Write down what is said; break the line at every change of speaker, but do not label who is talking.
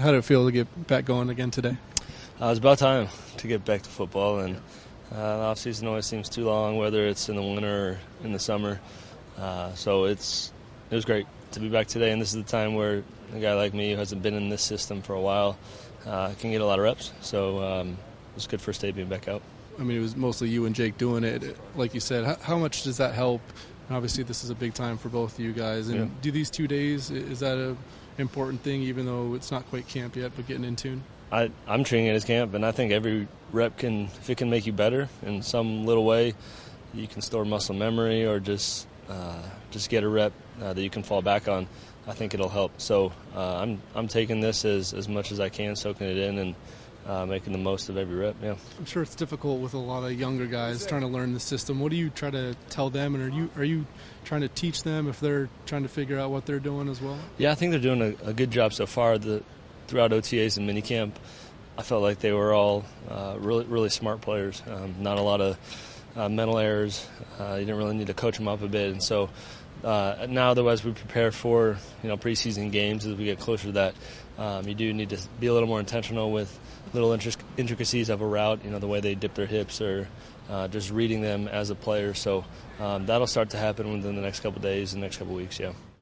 How did it feel to get back going again today?
It was about time to get back to football, and the off-season always seems too long, whether it's in the winter or in the summer. So it was great to be back today, and this is the time where a guy like me who hasn't been in this system for a while can get a lot of reps. So it was a good first day being back out.
I mean, it was mostly you and Jake doing it. Like you said, how much does that help? And obviously, this is a big time for both of you guys. And do these 2 days, is that an important thing, even though it's not quite camp yet, but getting in tune?
I'm treating it as camp, and I think every rep if it can make you better in some little way, you can store muscle memory or just get a rep that you can fall back on. I think it'll help. So I'm taking this as much as I can, soaking it in, and making the most of every rep. Yeah,
I'm sure it's difficult with a lot of younger guys trying to learn the system. What do you try to tell them, and are you trying to teach them if they're trying to figure out what they're doing as well?
Yeah, I think they're doing a good job so far. Throughout OTAs and minicamp, I felt like they were all really, really smart players. Not a lot of mental errors. You didn't really need to coach them up a bit, and so now, though, as we prepare for preseason games, as we get closer to that, you do need to be a little more intentional with little intricacies of a route. The way they dip their hips, or just reading them as a player. So that'll start to happen within the next couple of days and next couple of weeks. Yeah.